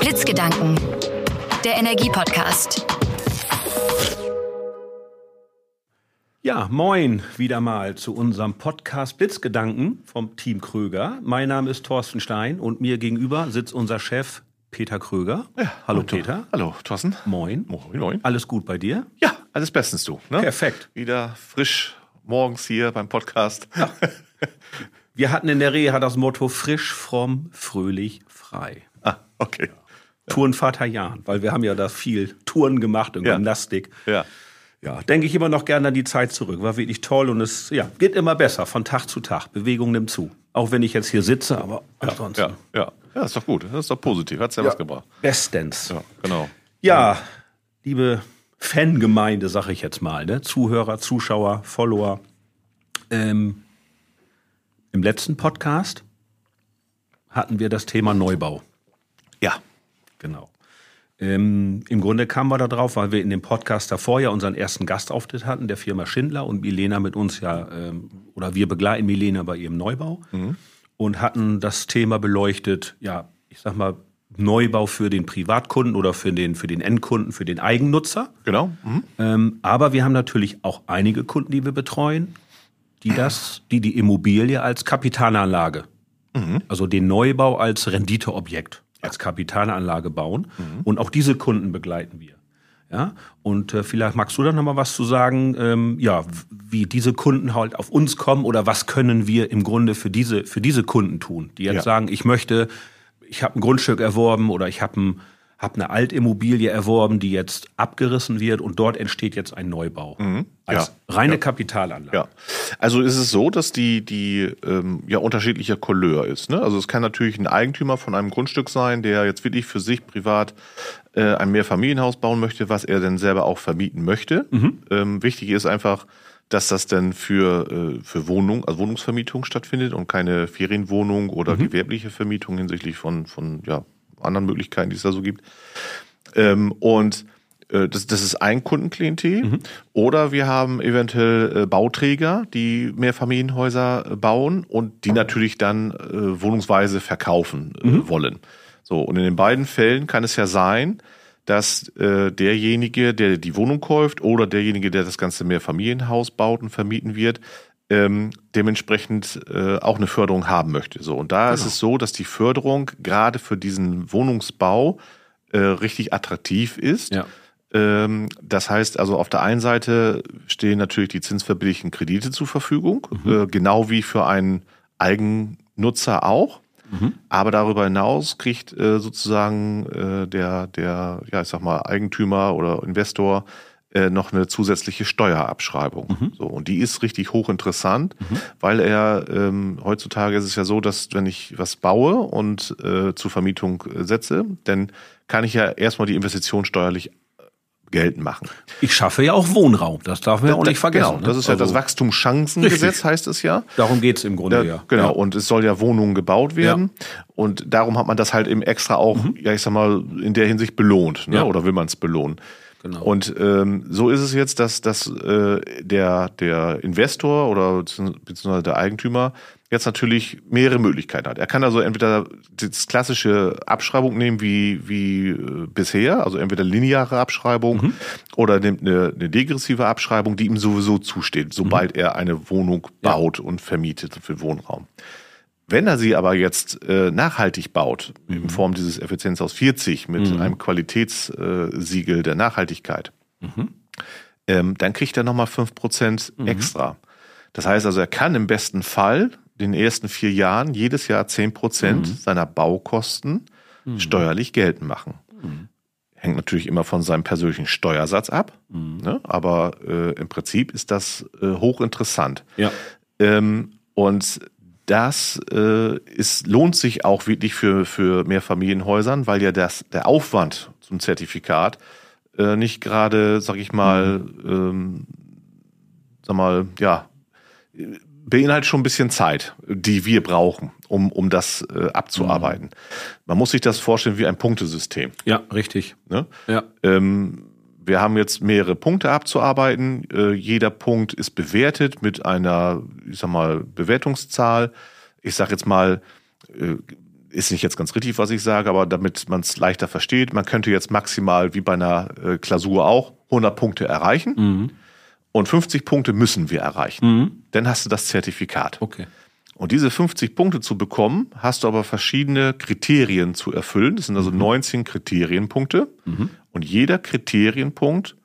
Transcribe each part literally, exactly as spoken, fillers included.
Blitzgedanken, der Energie-Podcast. Ja, moin wieder mal zu unserem Podcast Blitzgedanken vom Team Kröger. Mein Name ist Thorsten Stein und mir gegenüber sitzt unser Chef Peter Kröger. Ja, hallo und, Peter. Hallo Thorsten. Moin. Moin, moin. Alles gut bei dir? Ja, alles bestens du. Ne? Perfekt. Wieder frisch morgens hier beim Podcast. Ja. Wir hatten in der Reha das Motto frisch, fromm, fröhlich, frei. Ah, okay. Ja. Tourenvater Jan, weil wir haben ja da viel Touren gemacht und Ja. Gymnastik. Ja. Ja, denke ich immer noch gerne an die Zeit zurück. War wirklich toll und es ja, geht immer besser von Tag zu Tag. Bewegung nimmt zu. Auch wenn ich jetzt hier sitze, aber ansonsten. Ja, ja. Ja, ist doch gut. Das ist doch positiv. Hat's ja, Ja. was gebracht. Bestens. Ja, genau. Ja, liebe Fangemeinde, sag ich jetzt mal, ne? Zuhörer, Zuschauer, Follower. Ähm, Im letzten Podcast hatten wir das Thema Neubau. Ja. Genau. Ähm, Im Grunde kamen wir da drauf, weil wir in dem Podcast davor ja unseren ersten Gastauftritt hatten, der Firma Schindler und Milena mit uns ja, ähm, oder wir begleiten Milena bei ihrem Neubau Mhm. und hatten das Thema beleuchtet, ja, ich sag mal, Neubau für den Privatkunden oder für den, für den Endkunden, für den Eigennutzer. Genau. Mhm. Ähm, aber wir haben natürlich auch einige Kunden, die wir betreuen, die das, die die Immobilie als Kapitalanlage, Mhm. also den Neubau als Renditeobjekt, als Kapitalanlage bauen. Mhm. Und auch diese Kunden begleiten wir. Ja, und äh, vielleicht magst du da noch mal was zu sagen, ähm, ja, w- wie diese Kunden halt auf uns kommen oder was können wir im Grunde für diese, für diese Kunden tun, die jetzt Ja. sagen, ich möchte, ich habe ein Grundstück erworben oder ich habe ein, hab eine Altimmobilie erworben, die jetzt abgerissen wird und dort entsteht jetzt ein Neubau. Als Ja. reine Ja. Kapitalanlage. Ja, also ist es so, dass die, die ähm, ja unterschiedlicher Couleur ist. Ne? Also es kann natürlich ein Eigentümer von einem Grundstück sein, der jetzt wirklich für sich privat äh, ein Mehrfamilienhaus bauen möchte, was er dann selber auch vermieten möchte. Mhm. Ähm, wichtig ist einfach, dass das dann für, äh, für Wohnung, also Wohnungsvermietung stattfindet und keine Ferienwohnung oder Mhm. gewerbliche Vermietung hinsichtlich von, von ja, anderen Möglichkeiten, die es da so gibt. Ähm, und äh, das, das ist ein Kundenklientel. Mhm. Oder wir haben eventuell äh, Bauträger, die Mehrfamilienhäuser äh, bauen und die natürlich dann äh, wohnungsweise verkaufen äh, Mhm. wollen. So, und in den beiden Fällen kann es ja sein, dass äh, derjenige, der die Wohnung kauft oder derjenige, der das ganze Mehrfamilienhaus baut und vermieten wird, ähm, dementsprechend äh, auch eine Förderung haben möchte. So, und da ist Genau. es so, dass die Förderung gerade für diesen Wohnungsbau äh, richtig attraktiv ist. Ja. Ähm, das heißt also, auf der einen Seite stehen natürlich die zinsverbilligten Kredite zur Verfügung, Mhm. äh, genau wie für einen Eigennutzer auch. Mhm. Aber darüber hinaus kriegt äh, sozusagen äh, der, der, ja, ich sag mal, Eigentümer oder Investor äh, noch eine zusätzliche Steuerabschreibung. Mhm. So, und die ist richtig hochinteressant, Mhm. weil er ähm, heutzutage ist es ja so, dass wenn ich was baue und äh, zur Vermietung äh, setze, dann kann ich ja erstmal die Investition steuerlich geltend machen. Ich schaffe ja auch Wohnraum, das darf man ja auch nicht vergessen. Genau, das ist ja Also, das Wachstumschancengesetz, Richtig. heißt es ja. Darum geht's im Grunde, Da, ja. Genau, Ja. und es soll ja Wohnungen gebaut werden. Und darum hat man das halt eben extra auch, ja, ich sag mal, in der Hinsicht belohnt, ne? Ja. Oder will man es belohnen? Genau. Und ähm, so ist es jetzt, dass, dass äh, der, der Investor oder beziehungsweise der Eigentümer jetzt natürlich mehrere Möglichkeiten hat. Er kann also entweder das klassische Abschreibung nehmen wie, wie äh, bisher, also entweder lineare Abschreibung Mhm. oder nimmt eine, eine degressive Abschreibung, die ihm sowieso zusteht, sobald er eine Wohnung Ja. baut und vermietet für Wohnraum. Wenn er sie aber jetzt äh, nachhaltig baut, in Form dieses Effizienzhaus vierzig mit Mhm. einem Qualitätssiegel der Nachhaltigkeit, Mhm. ähm, dann kriegt er nochmal fünf Prozent extra. Das heißt also, er kann im besten Fall in den ersten vier Jahren jedes Jahr zehn Prozent Mhm. seiner Baukosten steuerlich geltend machen. Mhm. Hängt natürlich immer von seinem persönlichen Steuersatz ab, Mhm. ne? Aber äh, im Prinzip ist das äh, hochinteressant. Ja. Ähm, und das äh, ist, lohnt sich auch wirklich für, für Mehrfamilienhäusern, weil ja das, der Aufwand zum Zertifikat äh, nicht gerade, sag ich mal, ähm, sag mal, ja, beinhaltet schon ein bisschen Zeit, die wir brauchen, um, um das äh, abzuarbeiten. Man muss sich das vorstellen wie ein Punktesystem. Ja, richtig. Ne? Ja. Ähm, wir haben jetzt mehrere Punkte abzuarbeiten. Äh, jeder Punkt ist bewertet mit einer, ich sag mal, Bewertungszahl. Ich sag jetzt mal, äh, ist nicht jetzt ganz richtig, was ich sage, aber damit man es leichter versteht, man könnte jetzt maximal, wie bei einer äh, Klausur auch, hundert Punkte erreichen. Mhm. Und fünfzig Punkte müssen wir erreichen. Mhm. Dann hast du das Zertifikat. Okay. Und diese fünfzig Punkte zu bekommen, hast du aber verschiedene Kriterien zu erfüllen. Das sind also mhm. neunzehn Kriterienpunkte. Mhm. Und jeder Kriterienpunkt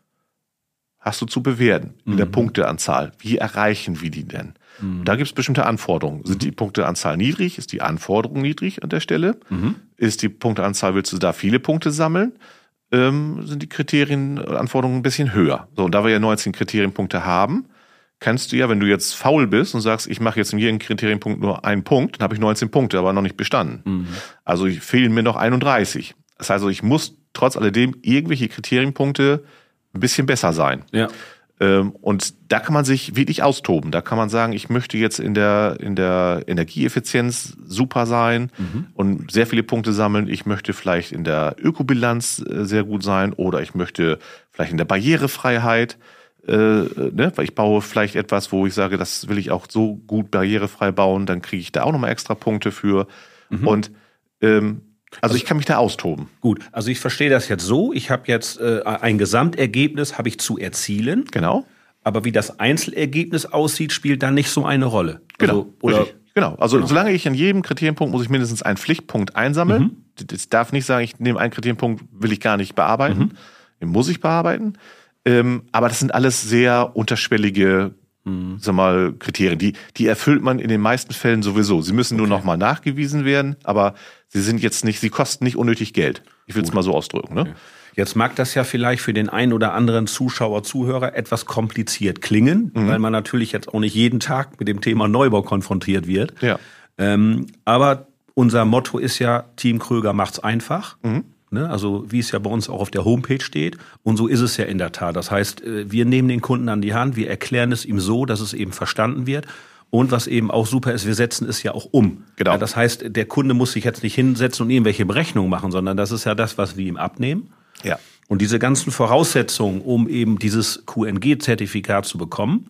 hast du zu bewerten in mhm. der Punkteanzahl. Wie erreichen wir die denn? Mhm. Da gibt es bestimmte Anforderungen. Sind die Punkteanzahl niedrig? Ist die Anforderung niedrig an der Stelle? Mhm. Ist die Punkteanzahl, willst du da viele Punkte sammeln? Ähm, sind die Kriterienanforderungen ein bisschen höher. So, und da wir ja neunzehn Kriterienpunkte haben, kannst du ja, wenn du jetzt faul bist und sagst, ich mache jetzt in jedem Kriterienpunkt nur einen Punkt, dann habe ich neunzehn Punkte, aber noch nicht bestanden. Mhm. Also fehlen mir noch einunddreißig. Das heißt also, ich muss trotz alledem irgendwelche Kriterienpunkte ein bisschen besser sein. Ja. Ähm, und da kann man sich wirklich austoben. Da kann man sagen, ich möchte jetzt in der, in der Energieeffizienz super sein mhm. und sehr viele Punkte sammeln. Ich möchte vielleicht in der Ökobilanz sehr gut sein oder ich möchte vielleicht in der Barrierefreiheit, äh, ne? Weil ich baue vielleicht etwas, wo ich sage, das will ich auch so gut barrierefrei bauen, dann kriege ich da auch nochmal extra Punkte für. Mhm. Und ähm, Also ich kann mich da austoben. Gut, also ich verstehe das jetzt so. Ich habe jetzt äh, ein Gesamtergebnis habe ich zu erzielen. Genau. Aber wie das Einzelergebnis aussieht, spielt dann nicht so eine Rolle. Genau. Also, oder richtig. Genau. Also genau. solange ich an jedem Kriterienpunkt muss ich mindestens einen Pflichtpunkt einsammeln. Mhm. Das darf nicht sagen, ich nehme einen Kriterienpunkt, will ich gar nicht bearbeiten. Mhm. Den muss ich bearbeiten. Ähm, aber das sind alles sehr unterschwellige Mhm. sag mal, Kriterien. Die, die erfüllt man in den meisten Fällen sowieso. Sie müssen nur okay. noch mal nachgewiesen werden, aber sie sind jetzt nicht, sie kosten nicht unnötig Geld. Ich will es mal so ausdrücken. Ne? Okay. Jetzt mag das ja vielleicht für den einen oder anderen Zuschauer, Zuhörer etwas kompliziert klingen, mhm. weil man natürlich jetzt auch nicht jeden Tag mit dem Thema Neubau konfrontiert wird. Ja. Ähm, aber unser Motto ist ja, Team Kröger macht's einfach. Mhm. Ne, also wie es ja bei uns auch auf der Homepage steht. Und so ist es ja in der Tat. Das heißt, wir nehmen den Kunden an die Hand, wir erklären es ihm so, dass es eben verstanden wird. Und was eben auch super ist, wir setzen es ja auch um. Genau. Ja, das heißt, der Kunde muss sich jetzt nicht hinsetzen und irgendwelche Berechnungen machen, sondern das ist ja das, was wir ihm abnehmen. Ja. Und diese ganzen Voraussetzungen, um eben dieses Q N G-Zertifikat zu bekommen,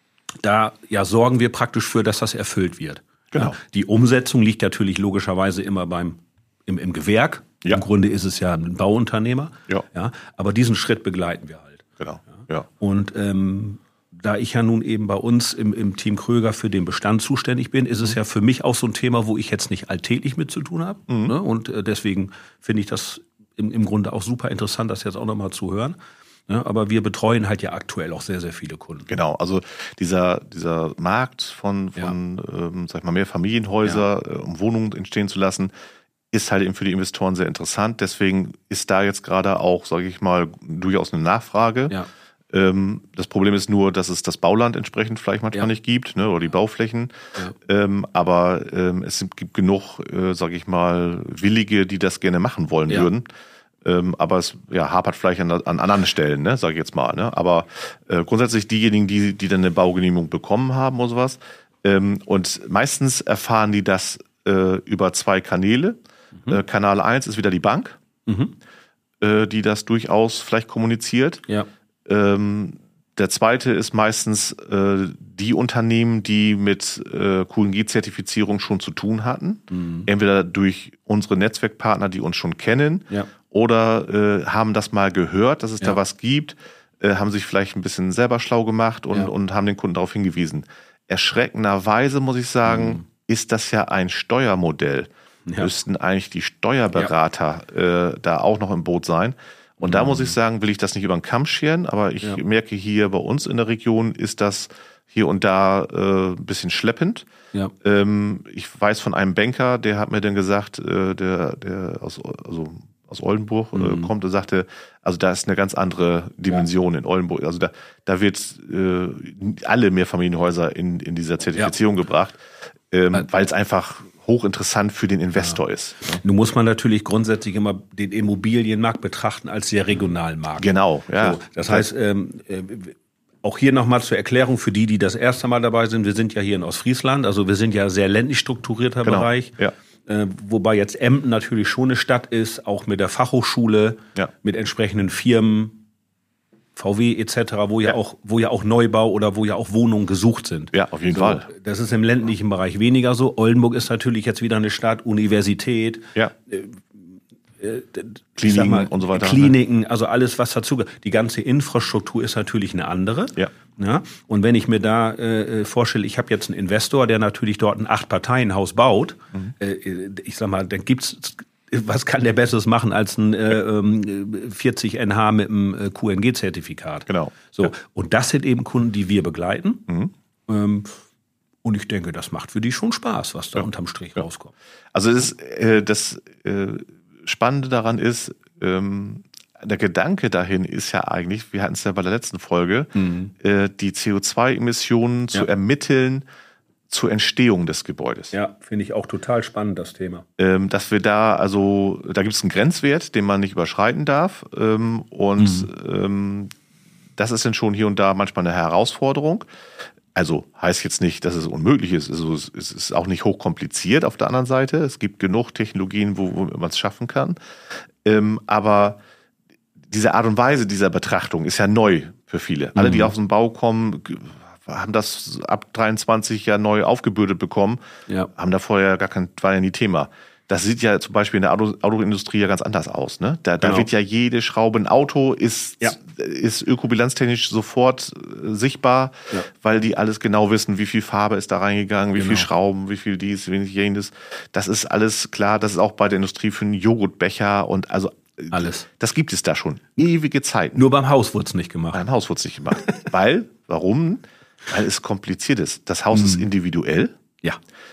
da ja sorgen wir praktisch für, dass das erfüllt wird. Genau. Ja, die Umsetzung liegt natürlich logischerweise immer beim im, im Gewerk. Ja. Im Grunde ist es ja ein Bauunternehmer. Ja. Ja. Aber diesen Schritt begleiten wir halt. Genau. Ja. Ja. Und ähm, da ich ja nun eben bei uns im, im Team Kröger für den Bestand zuständig bin, ist es ja für mich auch so ein Thema, wo ich jetzt nicht alltäglich mit zu tun habe. Mhm. Ne? Und äh, deswegen finde ich das im, im Grunde auch super interessant, das jetzt auch nochmal zu hören. Ja, aber wir betreuen halt ja aktuell auch sehr, sehr viele Kunden. Genau, also dieser dieser Markt von, von ja. ähm, sag ich mal, Mehrfamilienhäuser, ja. äh, um Wohnungen entstehen zu lassen, ist halt eben für die Investoren sehr interessant. Deswegen ist da jetzt gerade auch, sage ich mal, durchaus eine Nachfrage. Ja. Ähm, das Problem ist nur, dass es das Bauland entsprechend vielleicht manchmal ja. nicht gibt, ne, oder die Bauflächen. Ja. Ähm, aber ähm, es gibt genug, äh, sage ich mal, Willige, die das gerne machen wollen ja. würden. Ähm, aber es ja, hapert vielleicht an, an anderen Stellen, ne, sage ich jetzt mal. Ne? Aber äh, grundsätzlich diejenigen, die, die dann eine Baugenehmigung bekommen haben oder sowas. Ähm, und meistens erfahren die das äh, über zwei Kanäle. Mhm. Äh, Kanal eins ist wieder die Bank, mhm. äh, die das durchaus vielleicht kommuniziert. Ja. Ähm, der zweite ist meistens äh, die Unternehmen, die mit äh, Q N G-Zertifizierung schon zu tun hatten. Mhm. Entweder durch unsere Netzwerkpartner, die uns schon kennen, ja. oder äh, haben das mal gehört, dass es ja. da was gibt, äh, haben sich vielleicht ein bisschen selber schlau gemacht und, ja. und haben den Kunden darauf hingewiesen. Erschreckenderweise, muss ich sagen, mhm. ist das ja ein Steuermodell. Ja. Müssten eigentlich die Steuerberater ja. äh, da auch noch im Boot sein. Und da muss ich sagen, will ich das nicht über den Kamm scheren, aber ich ja. merke hier bei uns in der Region ist das hier und da äh, ein bisschen schleppend. Ja. Ähm, ich weiß von einem Banker, der hat mir dann gesagt, äh, der, der aus, also aus Oldenburg mhm. äh, kommt und sagte, also da ist eine ganz andere Dimension ja. in Oldenburg. Also da, da wird äh, alle Mehrfamilienhäuser in, in dieser Zertifizierung ja. gebracht, ähm, also, weil es einfach hochinteressant für den Investor ja. ist. Nun muss man natürlich grundsätzlich immer den Immobilienmarkt betrachten als sehr regionalen Markt. Genau, ja. So, das heißt, ähm, äh, auch hier nochmal zur Erklärung für die, die das erste Mal dabei sind. Wir sind ja hier in Ostfriesland, also wir sind ja sehr ländlich strukturierter genau. Bereich. Ja. Äh, wobei jetzt Emden natürlich schon eine Stadt ist, auch mit der Fachhochschule, ja. mit entsprechenden Firmen, V W et cetera, wo ja, Ja. auch, wo ja auch Neubau oder wo ja auch Wohnungen gesucht sind. Ja, auf jeden So, Fall. das ist im ländlichen Bereich weniger so. Oldenburg ist natürlich jetzt wieder eine Stadt, Universität, Ja. ich sag mal, Kliniken und so weiter. Kliniken, also alles, was dazu gehört. Die ganze Infrastruktur ist natürlich eine andere. Ja. Ja, und wenn ich mir da äh, vorstelle, ich habe jetzt einen Investor, der natürlich dort ein Acht-Parteien-Haus baut, mhm. äh, ich sag mal, dann gibt's, was kann der Besseres machen als ein äh, vierzig N H mit einem äh, Q N G-Zertifikat? Genau. So, Ja. und das sind eben Kunden, die wir begleiten. Mhm. Ähm, und ich denke, das macht für die schon Spaß, was da Ja. unterm Strich Ja. rauskommt. Also es ist, äh, das äh, Spannende daran ist, ähm, der Gedanke dahin ist ja eigentlich, wir hatten es ja bei der letzten Folge, mhm. äh, die C O zwei Emissionen zu Ja. ermitteln zur Entstehung des Gebäudes. Ja, finde ich auch total spannend, das Thema. Ähm, dass wir da, also da gibt es einen Grenzwert, den man nicht überschreiten darf. Ähm, und mhm. ähm, das ist dann schon hier und da manchmal eine Herausforderung. Also heißt jetzt nicht, dass es unmöglich ist. Also es ist auch nicht hochkompliziert auf der anderen Seite. Es gibt genug Technologien, wo, wo man es schaffen kann. Ähm, aber diese Art und Weise dieser Betrachtung ist ja neu für viele. Mhm. Alle, die aus dem Bau kommen, haben das ab dreiundzwanzig ja neu aufgebürdet bekommen, ja. haben da vorher gar kein, war ja nie Thema. Das sieht ja zum Beispiel in der Auto, Autoindustrie ja ganz anders aus. Ne? Da, genau. da wird ja jede Schraube, ein Auto ist, ja. ist ökobilanztechnisch sofort äh, sichtbar, ja. weil die alles genau wissen, wie viel Farbe ist da reingegangen, wie genau. viel Schrauben, wie viel dies, wie viel jenes. Das ist alles klar. Das ist auch bei der Industrie für einen Joghurtbecher und also alles. Das gibt es da schon. Ewige Zeiten. Nur beim Haus wurde es nicht gemacht. Beim Haus wurde es nicht gemacht. Weil, warum? Weil es kompliziert ist. Das Haus hm. ist individuell. Ja.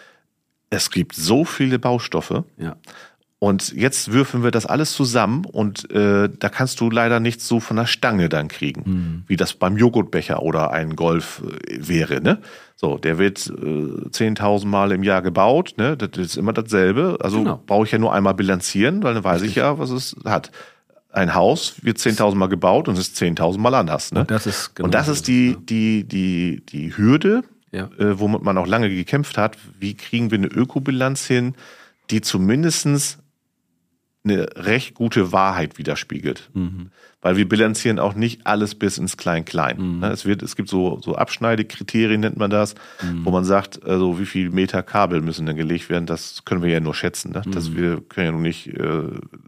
Es gibt so viele Baustoffe. Ja. Und jetzt würfeln wir das alles zusammen und äh, da kannst du leider nichts so von der Stange dann kriegen, hm. wie das beim Joghurtbecher oder ein Golf äh, wäre. Ne? So, der wird äh, zehntausend Mal im Jahr gebaut. Ne? Das ist immer dasselbe. Also genau. brauche ich ja nur einmal bilanzieren, weil dann weiß ich ja, was es hat. Ein Haus wird zehntausend Mal gebaut und es ist zehntausend Mal anders. Ne? Und das ist, genau und das ist die, die, die, die Hürde, ja. äh, womit man auch lange gekämpft hat. Wie kriegen wir eine Ökobilanz hin, die zumindestens eine recht gute Wahrheit widerspiegelt. Mhm. Weil wir bilanzieren auch nicht alles bis ins Klein-Klein. Mhm. Es wird, es gibt so, so Abschneidekriterien, nennt man das, mhm. wo man sagt, also wie viel Meter Kabel müssen denn gelegt werden, das können wir ja nur schätzen. Ne? Mhm. Das, wir können ja nur nicht äh,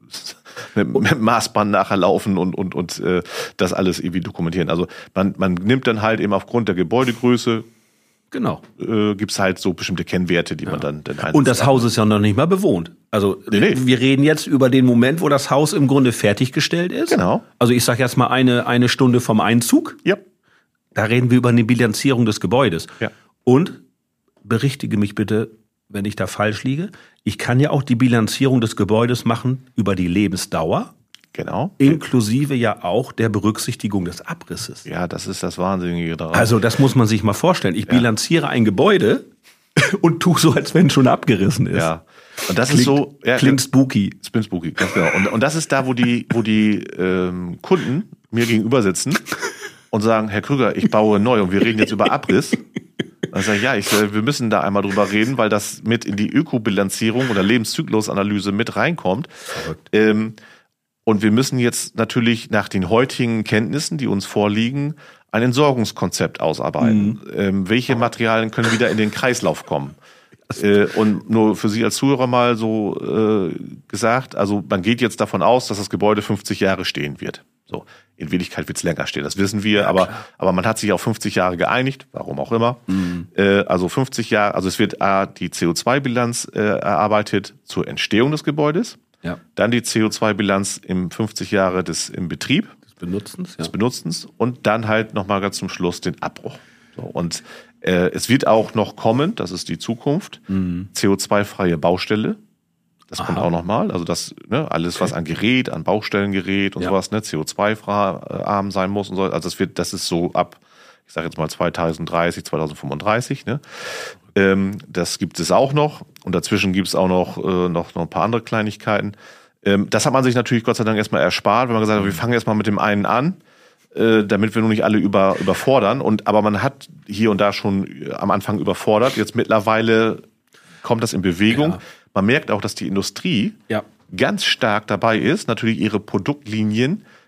mit, mit dem Maßband nachher laufen und, und, und äh, das alles irgendwie dokumentieren. Also man, man nimmt dann halt eben aufgrund der Gebäudegröße, genau, äh, gibt es halt so bestimmte Kennwerte, die ja. man dann, dann einsetzt. Und das Haus ist ja noch nicht mal bewohnt. Also nee, nee. wir reden jetzt über den Moment, wo das Haus im Grunde fertiggestellt ist. Genau. Also ich sage jetzt mal eine, eine Stunde vom Einzug. Ja. Da reden wir über eine Bilanzierung des Gebäudes. Ja. Und berichtige mich bitte, wenn ich da falsch liege. Ich kann ja auch die Bilanzierung des Gebäudes machen über die Lebensdauer. Genau. Inklusive ja auch der Berücksichtigung des Abrisses. Ja, das ist das Wahnsinnige daran. Also das muss man sich mal vorstellen. Ich ja. bilanziere ein Gebäude und tue so, als wenn es schon abgerissen ist. Ja. Und das klingt, ist so. Ja, klingt spooky. Klingt spooky, ganz genau. Und, und das ist da, wo die, wo die ähm, Kunden mir gegenüber sitzen und sagen, Herr Krüger, ich baue neu und wir reden jetzt über Abriss. Dann sage ich, ja, ich, wir müssen da einmal drüber reden, weil das mit in die Ökobilanzierung oder Lebenszyklusanalyse mit reinkommt. Verrückt. Ähm, Und wir müssen jetzt natürlich nach den heutigen Kenntnissen, die uns vorliegen, ein Entsorgungskonzept ausarbeiten. Mhm. Ähm, welche Materialien können wieder in den Kreislauf kommen? Äh, und nur für Sie als Zuhörer mal so äh, gesagt, also man geht jetzt davon aus, dass das Gebäude fünfzig Jahre stehen wird. So, in Wirklichkeit wird es länger stehen, das wissen wir, ja, aber, aber man hat sich auf fünfzig Jahre geeinigt, warum auch immer. Mhm. Äh, also fünfzig Jahre, also es wird A, die C O zwei Bilanz äh, erarbeitet zur Entstehung des Gebäudes. Ja. Dann die C O zwei Bilanz im fünfzig Jahre des im Betrieb. Des Benutzens. Ja. Des Benutzens. Und dann halt nochmal ganz zum Schluss den Abbruch. So, und äh, es wird auch noch kommen, das ist die Zukunft, mhm. C O zwei freie Baustelle. Das Aha. kommt auch nochmal. Also das, ne, alles, was an Gerät, an Baustellengerät und ja. sowas, ne, C O zwei arm sein muss und so. Also das wird, das ist so ab, ich sage jetzt mal zweitausenddreißig, zweitausendfünfunddreißig, ne? Ähm, das gibt es auch noch. Und dazwischen gibt es auch noch, äh, noch, noch ein paar andere Kleinigkeiten. Ähm, das hat man sich natürlich Gott sei Dank erstmal erspart, wenn man gesagt hat, wir fangen erstmal mit dem einen an, äh, damit wir nur nicht alle über, überfordern. Und, aber man hat hier und da schon am Anfang überfordert. Jetzt mittlerweile kommt das in Bewegung. Ja. Man merkt auch, dass die Industrie ja. ganz stark dabei ist, natürlich ihre Produktlinien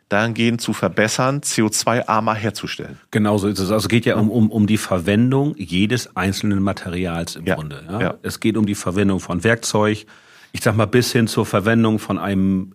dahingehend zu verbessern, C O zwei armer herzustellen. Genau so ist es. Also es geht ja um, um, um die Verwendung jedes einzelnen Materials im Ja. Grunde. Ja? Ja. Es geht um die Verwendung von Werkzeug, ich sag mal bis hin zur Verwendung von einem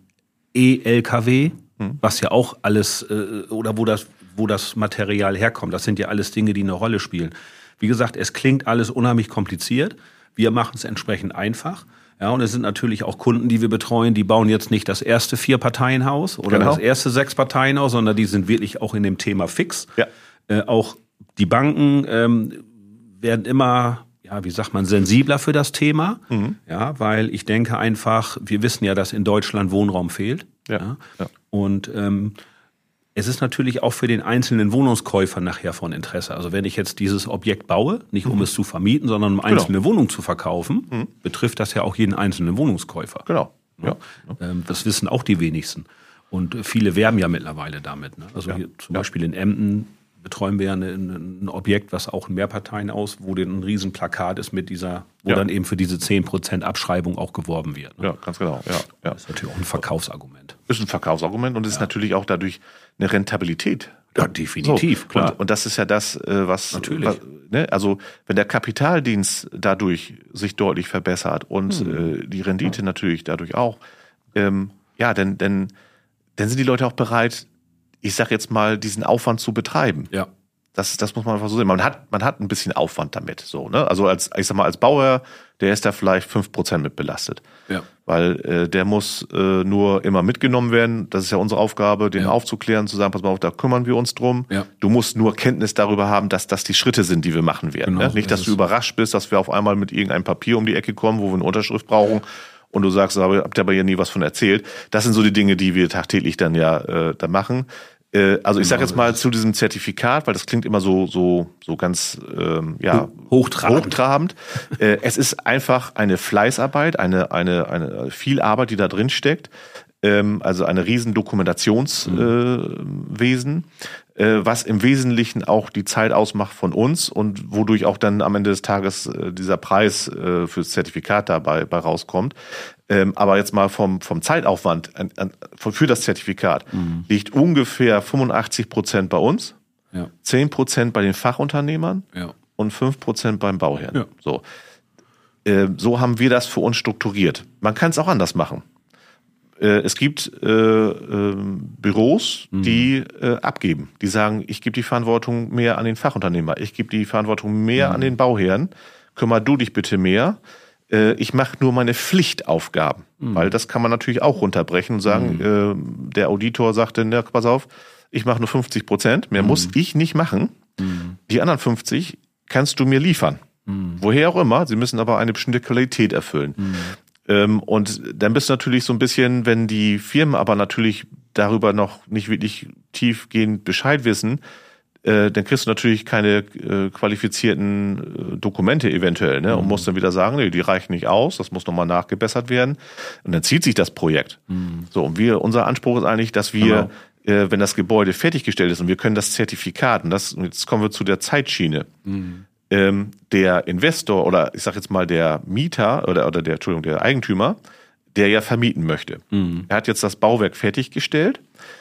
E-L K W, hm. was ja auch alles, äh, oder wo das, wo das Material herkommt. Das sind ja alles Dinge, die eine Rolle spielen. Wie gesagt, es klingt alles unheimlich kompliziert. Wir machen es entsprechend einfach. Ja, und es sind natürlich auch Kunden, die wir betreuen, die bauen jetzt nicht das erste Vier-Parteien-Haus oder Genau. das erste Sechs-Parteien-Haus, sondern die sind wirklich auch in dem Thema fix. Ja. Äh, auch die Banken ähm, werden immer, ja, wie sagt man, sensibler für das Thema. Mhm. Ja, weil ich denke einfach, wir wissen ja, dass in Deutschland Wohnraum fehlt. Ja. Ja. Ja. Und ähm, es ist natürlich auch für den einzelnen Wohnungskäufer nachher von Interesse. Also wenn ich jetzt dieses Objekt baue, nicht um mhm. es zu vermieten, sondern um einzelne genau. Wohnungen zu verkaufen, mhm. betrifft das ja auch jeden einzelnen Wohnungskäufer. Genau. Ja. Ja. Das wissen auch die wenigsten. Und viele werben ja mittlerweile damit. Also ja. hier zum ja. Beispiel in Emden betreuen wir ja eine, ein Objekt, was auch ein Mehrparteien-Haus, wo ein riesen Plakat ist mit dieser, wo ja. dann eben für diese zehn Prozent Abschreibung auch geworben wird. Ja, ganz genau. Ja. Ja. Das ist natürlich auch ein Verkaufsargument. Ist ein Verkaufsargument und es ja. ist natürlich auch dadurch eine Rentabilität. Ja, definitiv, so. klar. Und, und das ist ja das, was... Natürlich. Was, ne? Also wenn der Kapitaldienst dadurch sich deutlich verbessert und hm. äh, die Rendite ja. natürlich dadurch auch, ähm, ja, denn, denn, dann sind die Leute auch bereit, ich sag jetzt mal, diesen Aufwand zu betreiben. Ja. Das, das muss man einfach so sehen. Man hat, man hat ein bisschen Aufwand damit, so, ne? Also als, ich sag mal, als Bauherr, der ist da vielleicht fünf Prozent mit belastet. Ja. Weil, äh, der muss, äh, nur immer mitgenommen werden. Das ist ja unsere Aufgabe, den ja. aufzuklären, zu sagen, pass mal auf, da kümmern wir uns drum. Ja. Du musst nur Kenntnis darüber haben, dass das die Schritte sind, die wir machen werden. Genau, ne? Nicht, dass du überrascht bist, dass wir auf einmal mit irgendeinem Papier um die Ecke kommen, wo wir eine Unterschrift brauchen. Und du sagst, aber habt ihr aber hier nie was von erzählt. Das sind so die Dinge, die wir tagtäglich dann ja, äh, da machen. Also ich sage jetzt mal zu diesem Zertifikat, weil das klingt immer so so so ganz ähm, ja hochtrabend. hochtrabend. äh, es ist einfach eine Fleißarbeit, eine eine eine viel Arbeit, die da drin steckt. Ähm, also eine riesen Dokumentationswesen, äh, äh, was im Wesentlichen auch die Zeit ausmacht von uns und wodurch auch dann am Ende des Tages äh, dieser Preis äh, fürs Zertifikat dabei bei rauskommt. Ähm, aber jetzt mal vom, vom Zeitaufwand an, an, für das Zertifikat mhm. liegt ungefähr fünfundachtzig Prozent bei uns, ja. zehn Prozent bei den Fachunternehmern ja. und fünf Prozent beim Bauherrn. Ja. So. Äh, so haben wir das für uns strukturiert. Man kann es auch anders machen. Äh, es gibt äh, äh, Büros, mhm. die äh, abgeben. Die sagen, ich gebe die Verantwortung mehr an den Fachunternehmer, ich gebe die Verantwortung mehr mhm. an den Bauherrn. Kümmer du dich bitte mehr. Ich mache nur meine Pflichtaufgaben, mhm. weil das kann man natürlich auch runterbrechen und sagen, mhm. äh, der Auditor sagte, na, pass auf, ich mache nur fünfzig Prozent, mehr mhm. muss ich nicht machen. Mhm. Die anderen fünfzig kannst du mir liefern. Mhm. Woher auch immer, sie müssen aber eine bestimmte Qualität erfüllen. Mhm. Ähm, und dann bist du natürlich so ein bisschen, wenn die Firmen aber natürlich darüber noch nicht wirklich tiefgehend Bescheid wissen, Äh, dann kriegst du natürlich keine äh, qualifizierten äh, Dokumente eventuell, ne? Und mhm. musst dann wieder sagen, nee, die reichen nicht aus, das muss nochmal nachgebessert werden. Und dann zieht sich das Projekt. Mhm. So, und wir, unser Anspruch ist eigentlich, dass wir, genau. äh, wenn das Gebäude fertiggestellt ist und wir können das Zertifikat, und das, jetzt kommen wir zu der Zeitschiene, mhm. ähm, der Investor oder ich sag jetzt mal der Mieter oder, oder der, Entschuldigung, der Eigentümer, der ja vermieten möchte. Mhm. Er hat jetzt das Bauwerk fertiggestellt.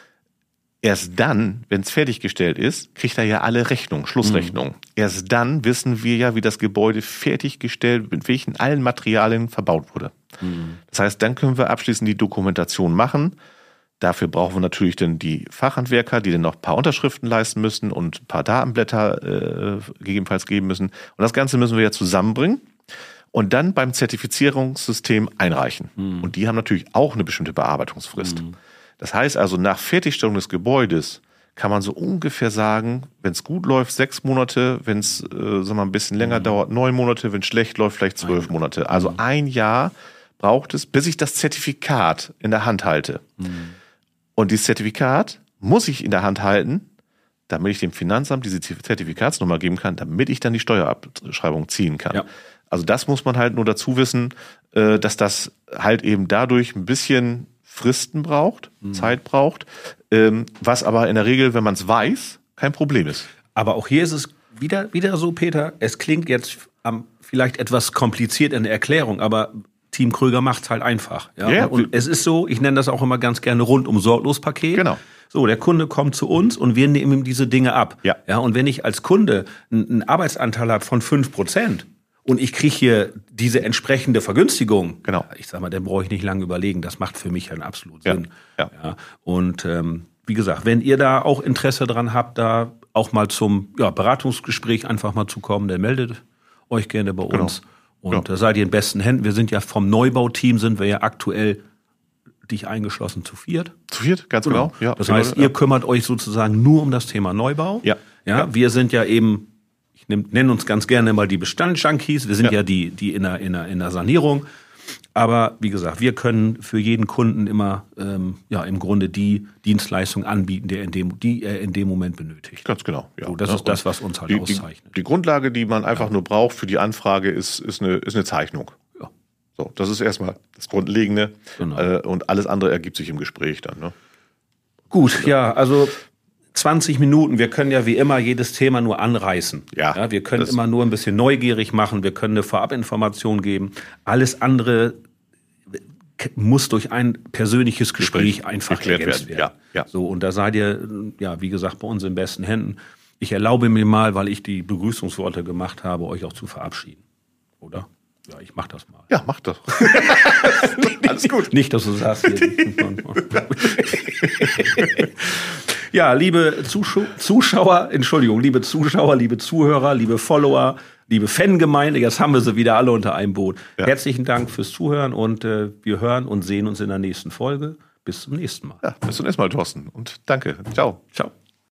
Erst dann, wenn es fertiggestellt ist, kriegt er ja alle Rechnungen, Schlussrechnungen. Mhm. Erst dann wissen wir ja, wie das Gebäude fertiggestellt, mit welchen allen Materialien verbaut wurde. Mhm. Das heißt, dann können wir abschließend die Dokumentation machen. Dafür brauchen wir natürlich dann die Fachhandwerker, die dann noch ein paar Unterschriften leisten müssen und ein paar Datenblätter äh, gegebenenfalls geben müssen. Und das Ganze müssen wir ja zusammenbringen und dann beim Zertifizierungssystem einreichen. Mhm. Und die haben natürlich auch eine bestimmte Bearbeitungsfrist. Mhm. Das heißt also, nach Fertigstellung des Gebäudes kann man so ungefähr sagen, wenn es gut läuft, sechs Monate, wenn es äh, sagen wir, ein bisschen länger mhm. dauert, neun Monate, wenn es schlecht läuft, vielleicht zwölf mhm. Monate. Also ein Jahr braucht es, bis ich das Zertifikat in der Hand halte. Mhm. Und dieses Zertifikat muss ich in der Hand halten, damit ich dem Finanzamt diese Zertifikatsnummer geben kann, damit ich dann die Steuerabschreibung ziehen kann. Ja. Also das muss man halt nur dazu wissen, äh, dass das halt eben dadurch ein bisschen Fristen braucht, mhm. Zeit braucht, ähm, was aber in der Regel, wenn man es weiß, kein Problem ist. Aber auch hier ist es wieder, wieder so, Peter, es klingt jetzt ähm, vielleicht etwas kompliziert in der Erklärung, aber Team Kröger macht's halt einfach. Ja? Ja, und es ist so, ich nenne das auch immer ganz gerne rundum sorglos Paket. Genau. So, der Kunde kommt zu uns und wir nehmen ihm diese Dinge ab. Ja. Ja, und wenn ich als Kunde einen Arbeitsanteil habe von fünf Prozent und ich kriege hier diese entsprechende Vergünstigung, Genau. ich sag mal, dann brauche ich nicht lange überlegen. Das macht für mich einen absolut Ja. Sinn. Ja. Ja. Und ähm, wie gesagt, wenn ihr da auch Interesse dran habt, da auch mal zum ja, Beratungsgespräch einfach mal zu kommen, dann meldet euch gerne bei Genau. uns. Und Ja. da seid ihr in besten Händen. Wir sind ja vom Neubauteam, sind wir ja aktuell dich eingeschlossen zu viert. Zu viert, ganz genau. Ja, Das genau, heißt, ja. ihr kümmert euch sozusagen nur um das Thema Neubau. Ja. Ja, Ja. wir sind ja eben, ich nenne uns ganz gerne mal die Bestandsjunkies. Wir sind ja, Ja. die, die in der, in der, in der Sanierung. Aber wie gesagt, wir können für jeden Kunden immer ähm, ja im Grunde die Dienstleistung anbieten, der in dem, die er in dem Moment benötigt. Ganz genau. Ja. So, das Ja, ist das, und was uns halt die, auszeichnet. Die, die Grundlage, die man einfach nur braucht für die Anfrage, ist, ist, eine, ist eine Zeichnung. Ja. So, das ist erstmal das Grundlegende. Genau. Äh, und alles andere ergibt sich im Gespräch dann. Ne? Gut, ja, also zwanzig Minuten. Wir können ja wie immer jedes Thema nur anreißen. Ja, wir können das- immer nur ein bisschen neugierig machen. Wir können eine Vorabinformation geben. Alles andere muss durch ein persönliches Gespräch, Gespräch einfach geklärt ergänzt werden. werden. Ja, ja. So, und da seid ihr, ja, wie gesagt, bei uns in besten Händen. Ich erlaube mir mal, weil ich die Begrüßungsworte gemacht habe, euch auch zu verabschieden. Oder? Ja, ich mach das mal. Ja, mach das. Alles gut. Nicht, dass du sagst. Hier, ja, liebe Zuschau- Zuschauer, Entschuldigung, liebe Zuschauer, liebe Zuhörer, liebe Follower, liebe Fangemeinde, jetzt haben wir sie wieder alle unter einem Boot. Ja. Herzlichen Dank fürs Zuhören und äh, wir hören und sehen uns in der nächsten Folge. Bis zum nächsten Mal. Ja, bis zum nächsten Mal, Thorsten. Und danke. Ciao. Ciao.